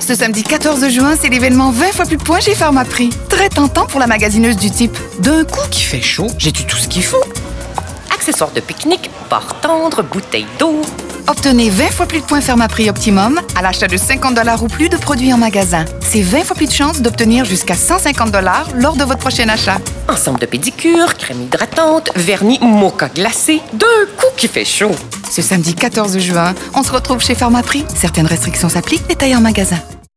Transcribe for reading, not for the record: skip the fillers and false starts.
Ce samedi 14 juin, c'est l'événement 20 fois plus de points chez Pharmaprix. Très tentant pour la magasineuse du type. D'un coup qu'il fait chaud, j'ai-tu tout ce qu'il faut? Accessoires de pique-nique, barre tendre, bouteille d'eau. Obtenez 20 fois plus de points Pharmaprix Optimum à l'achat de 50 $ ou plus de produits en magasin. C'est 20 fois plus de chances d'obtenir jusqu'à 150 $ lors de votre prochain achat. Ensemble de pédicure, crème hydratante, vernis mocha glacé. D'un coup qui fait chaud. Ce samedi 14 juin, on se retrouve chez Pharmaprix. Certaines restrictions s'appliquent, détaillées en magasin.